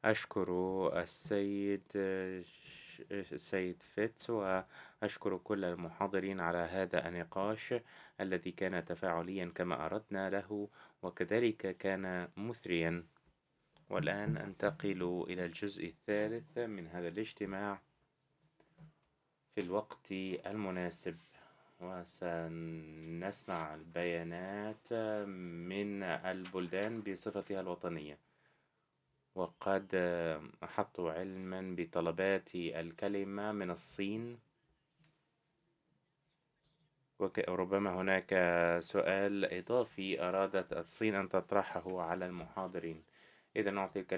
أشكر السيد فيتس، وأشكر كل المحاضرين على هذا النقاش الذي كان تفاعليا كما أردنا له، وكذلك كان مثريا. والآن أنتقل إلى الجزء الثالث من هذا الاجتماع في الوقت المناسب، وسنسمع البيانات من البلدان بصفتها الوطنية. وقد أحطوا علما بطلبات الكلمة من الصين، وربما هناك سؤال إضافي أرادت الصين أن تطرحه على المحاضرين. إذا نعطي